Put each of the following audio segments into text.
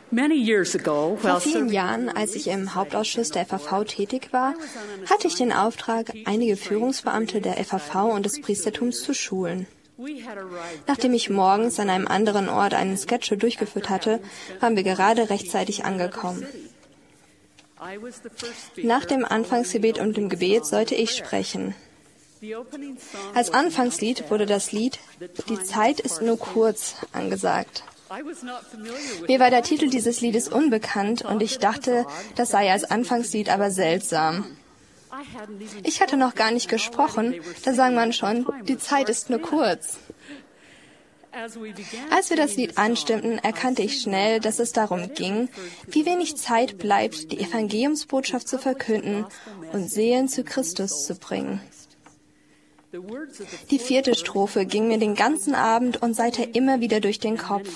Vor vielen Jahren, als ich im Hauptausschuss der FAV tätig war, hatte ich den Auftrag, einige Führungsbeamte der FAV und des Priestertums zu schulen. Nachdem ich morgens an einem anderen Ort einen Sketch durchgeführt hatte, waren wir gerade rechtzeitig angekommen. Nach dem Anfangsgebet und dem Gebet sollte ich sprechen. Als Anfangslied wurde das Lied »Die Zeit ist nur kurz« angesagt. Mir war der Titel dieses Liedes unbekannt und ich dachte, das sei als Anfangslied aber seltsam. Ich hatte noch gar nicht gesprochen, da sang man schon, die Zeit ist nur kurz. Als wir das Lied anstimmten, erkannte ich schnell, dass es darum ging, wie wenig Zeit bleibt, die Evangeliumsbotschaft zu verkünden und Seelen zu Christus zu bringen. Die 4. Strophe ging mir den ganzen Abend und seither immer wieder durch den Kopf.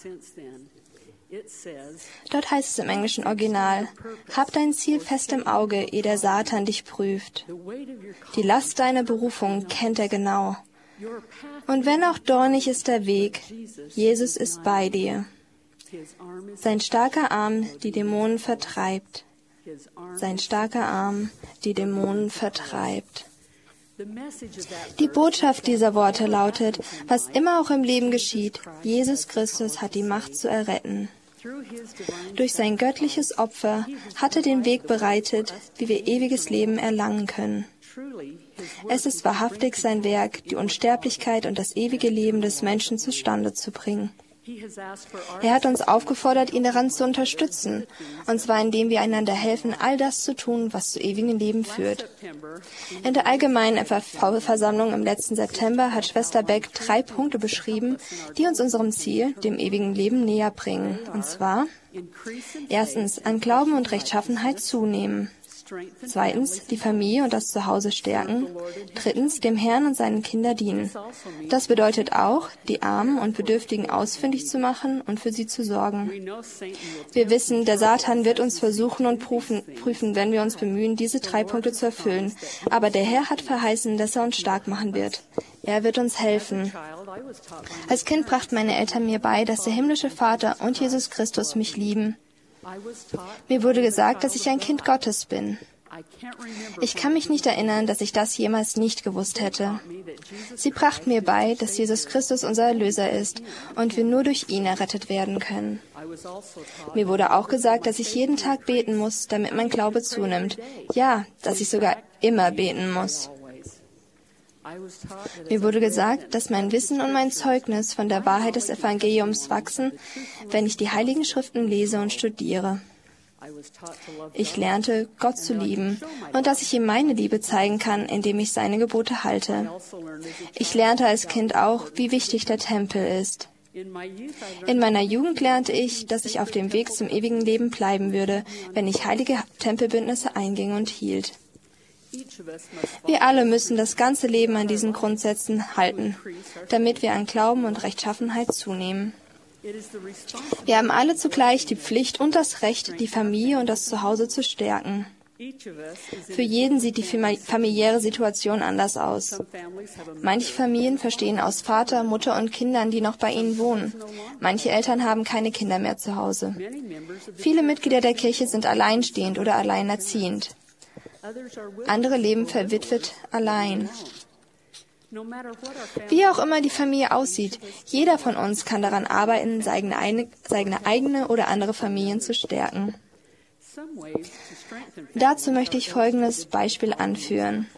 Dort heißt es im englischen Original, hab dein Ziel fest im Auge, ehe der Satan dich prüft. Die Last deiner Berufung kennt er genau. Und wenn auch dornig ist der Weg, Jesus ist bei dir. Sein starker Arm die Dämonen vertreibt. Sein starker Arm die Dämonen vertreibt. Die Botschaft dieser Worte lautet, was immer auch im Leben geschieht, Jesus Christus hat die Macht zu erretten. Durch sein göttliches Opfer hat er den Weg bereitet, wie wir ewiges Leben erlangen können. Es ist wahrhaftig sein Werk, die Unsterblichkeit und das ewige Leben des Menschen zustande zu bringen. Er hat uns aufgefordert, ihn daran zu unterstützen, und zwar indem wir einander helfen, all das zu tun, was zu ewigem Leben führt. In der allgemeinen FAV-Versammlung im letzten September hat Schwester Beck 3 Punkte beschrieben, die uns unserem Ziel, dem ewigen Leben, näher bringen. Und zwar: 1. An Glauben und Rechtschaffenheit zunehmen. 2. Die Familie und das Zuhause stärken. 3. Dem Herrn und seinen Kindern dienen. Das bedeutet auch, die Armen und Bedürftigen ausfindig zu machen und für sie zu sorgen. Wir wissen, der Satan wird uns versuchen und prüfen, wenn wir uns bemühen, diese 3 Punkte zu erfüllen. Aber der Herr hat verheißen, dass er uns stark machen wird. Er wird uns helfen. Als Kind brachten meine Eltern mir bei, dass der himmlische Vater und Jesus Christus mich lieben. Mir wurde gesagt, dass ich ein Kind Gottes bin. Ich kann mich nicht erinnern, dass ich das jemals nicht gewusst hätte. Sie brachten mir bei, dass Jesus Christus unser Erlöser ist und wir nur durch ihn errettet werden können. Mir wurde auch gesagt, dass ich jeden Tag beten muss, damit mein Glaube zunimmt. Ja, dass ich sogar immer beten muss. Mir wurde gesagt, dass mein Wissen und mein Zeugnis von der Wahrheit des Evangeliums wachsen, wenn ich die Heiligen Schriften lese und studiere. Ich lernte, Gott zu lieben und dass ich ihm meine Liebe zeigen kann, indem ich seine Gebote halte. Ich lernte als Kind auch, wie wichtig der Tempel ist. In meiner Jugend lernte ich, dass ich auf dem Weg zum ewigen Leben bleiben würde, wenn ich heilige Tempelbündnisse einging und hielt. Wir alle müssen das ganze Leben an diesen Grundsätzen halten, damit wir an Glauben und Rechtschaffenheit zunehmen. Wir haben alle zugleich die Pflicht und das Recht, die Familie und das Zuhause zu stärken. Für jeden sieht die familiäre Situation anders aus. Manche Familien bestehen aus Vater, Mutter und Kindern, die noch bei ihnen wohnen. Manche Eltern haben keine Kinder mehr zu Hause. Viele Mitglieder der Kirche sind alleinstehend oder alleinerziehend. Andere leben verwitwet allein. Wie auch immer die Familie aussieht, jeder von uns kann daran arbeiten, seine eigene oder andere Familien zu stärken. Dazu möchte ich folgendes Beispiel anführen.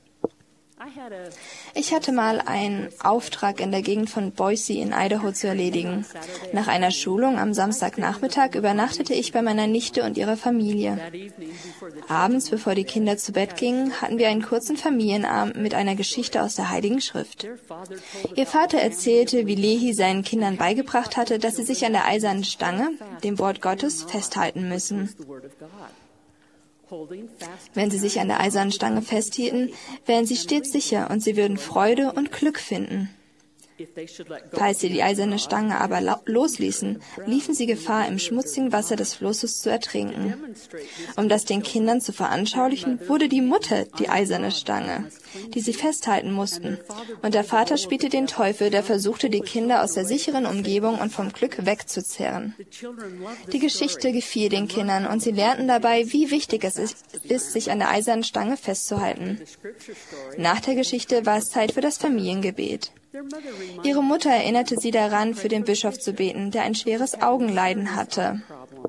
Ich hatte mal einen Auftrag in der Gegend von Boise in Idaho zu erledigen. Nach einer Schulung am Samstagnachmittag übernachtete ich bei meiner Nichte und ihrer Familie. Abends, bevor die Kinder zu Bett gingen, hatten wir einen kurzen Familienabend mit einer Geschichte aus der Heiligen Schrift. Ihr Vater erzählte, wie Lehi seinen Kindern beigebracht hatte, dass sie sich an der eisernen Stange, dem Wort Gottes, festhalten müssen. Wenn sie sich an der eisernen Stange festhielten, wären sie stets sicher und sie würden Freude und Glück finden. Falls sie die eiserne Stange aber losließen, liefen sie Gefahr, im schmutzigen Wasser des Flusses zu ertrinken. Um das den Kindern zu veranschaulichen, wurde die Mutter die eiserne Stange, die sie festhalten mussten. Und der Vater spielte den Teufel, der versuchte, die Kinder aus der sicheren Umgebung und vom Glück wegzuzerren. Die Geschichte gefiel den Kindern und sie lernten dabei, wie wichtig es ist, sich an der eisernen Stange festzuhalten. Nach der Geschichte war es Zeit für das Familiengebet. Ihre Mutter erinnerte sie daran, für den Bischof zu beten, der ein schweres Augenleiden hatte.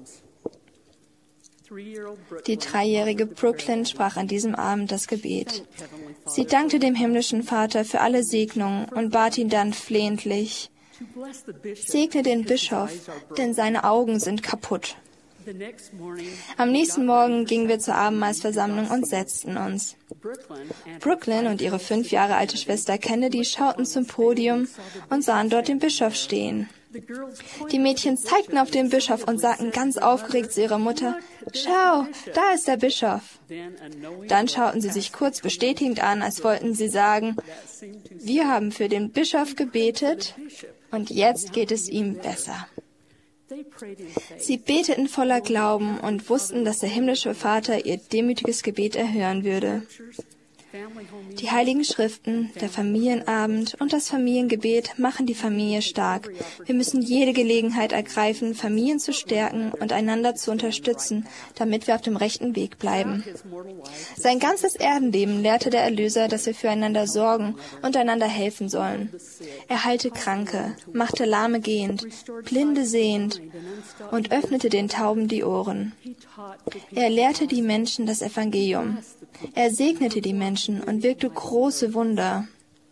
Die 3-jährige Brooklyn sprach an diesem Abend das Gebet. Sie dankte dem himmlischen Vater für alle Segnungen und bat ihn dann flehentlich: Segne den Bischof, denn seine Augen sind kaputt. Am nächsten Morgen gingen wir zur Abendmahlsversammlung und setzten uns. Brooklyn und ihre 5 Jahre alte Schwester Kennedy schauten zum Podium und sahen dort den Bischof stehen. Die Mädchen zeigten auf den Bischof und sagten ganz aufgeregt zu ihrer Mutter: Schau, da ist der Bischof. Dann schauten sie sich kurz bestätigend an, als wollten sie sagen: Wir haben für den Bischof gebetet und jetzt geht es ihm besser. Sie beteten voller Glauben und wussten, dass der himmlische Vater ihr demütiges Gebet erhören würde. Die Heiligen Schriften, der Familienabend und das Familiengebet machen die Familie stark. Wir müssen jede Gelegenheit ergreifen, Familien zu stärken und einander zu unterstützen, damit wir auf dem rechten Weg bleiben. Sein ganzes Erdenleben lehrte der Erlöser, dass wir füreinander sorgen und einander helfen sollen. Er heilte Kranke, machte Lahme gehend, Blinde sehend und öffnete den Tauben die Ohren. Er lehrte die Menschen das Evangelium. Er segnete die Menschen und wirkte große Wunder.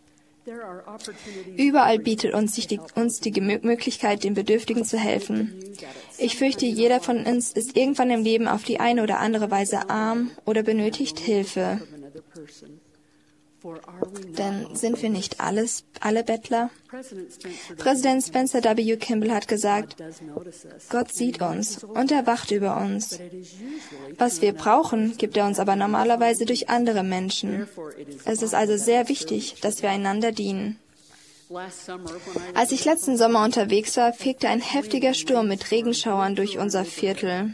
Überall bietet uns die Möglichkeit, den Bedürftigen zu helfen. Ich fürchte, jeder von uns ist irgendwann im Leben auf die eine oder andere Weise arm oder benötigt Hilfe. Denn sind wir nicht alle Bettler? Präsident Spencer W. Kimball hat gesagt: Gott sieht uns und er wacht über uns. Was wir brauchen, gibt er uns aber normalerweise durch andere Menschen. Es ist also sehr wichtig, dass wir einander dienen. Als ich letzten Sommer unterwegs war, fegte ein heftiger Sturm mit Regenschauern durch unser Viertel.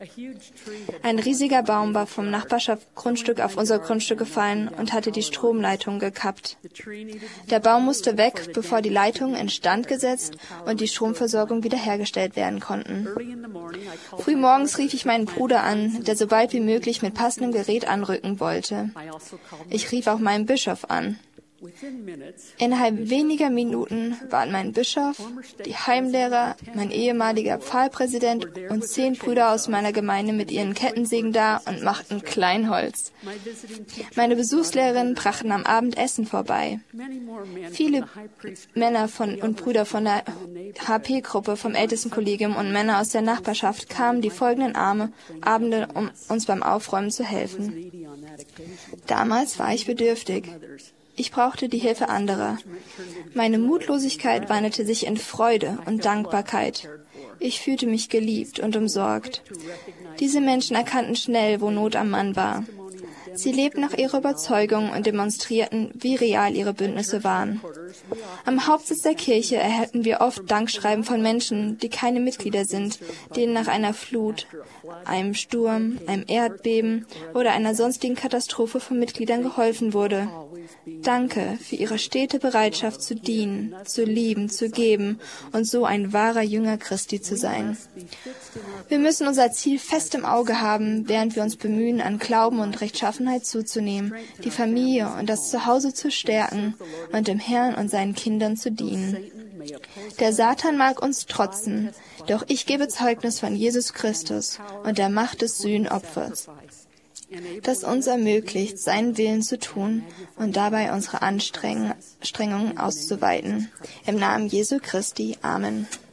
Ein riesiger Baum war vom Nachbarschaftsgrundstück auf unser Grundstück gefallen und hatte die Stromleitung gekappt. Der Baum musste weg, bevor die Leitungen instand gesetzt und die Stromversorgung wiederhergestellt werden konnten. Frühmorgens rief ich meinen Bruder an, der so bald wie möglich mit passendem Gerät anrücken wollte. Ich rief auch meinen Bischof an. Innerhalb weniger Minuten waren mein Bischof, die Heimlehrer, mein ehemaliger Pfarrpräsident und 10 Brüder aus meiner Gemeinde mit ihren Kettensägen da und machten Kleinholz. Meine Besuchslehrerinnen brachten am Abend Essen vorbei. Viele Männer und Brüder von der HP-Gruppe vom Ältestenkollegium und Männer aus der Nachbarschaft kamen die folgenden Abende, um uns beim Aufräumen zu helfen. Damals war ich bedürftig. Ich brauchte die Hilfe anderer. Meine Mutlosigkeit wandelte sich in Freude und Dankbarkeit. Ich fühlte mich geliebt und umsorgt. Diese Menschen erkannten schnell, wo Not am Mann war. Sie lebten nach ihrer Überzeugung und demonstrierten, wie real ihre Bündnisse waren. Am Hauptsitz der Kirche erhalten wir oft Dankschreiben von Menschen, die keine Mitglieder sind, denen nach einer Flut, einem Sturm, einem Erdbeben oder einer sonstigen Katastrophe von Mitgliedern geholfen wurde. Danke für Ihre stete Bereitschaft zu dienen, zu lieben, zu geben und so ein wahrer Jünger Christi zu sein. Wir müssen unser Ziel fest im Auge haben, während wir uns bemühen, an Glauben und Rechtschaffenheit zuzunehmen, die Familie und das Zuhause zu stärken und dem Herrn und seinen Kindern zu dienen. Der Satan mag uns trotzen, doch ich gebe Zeugnis von Jesus Christus und der Macht des Sühnopfers, das uns ermöglicht, seinen Willen zu tun und dabei unsere Anstrengungen auszuweiten. Im Namen Jesu Christi. Amen.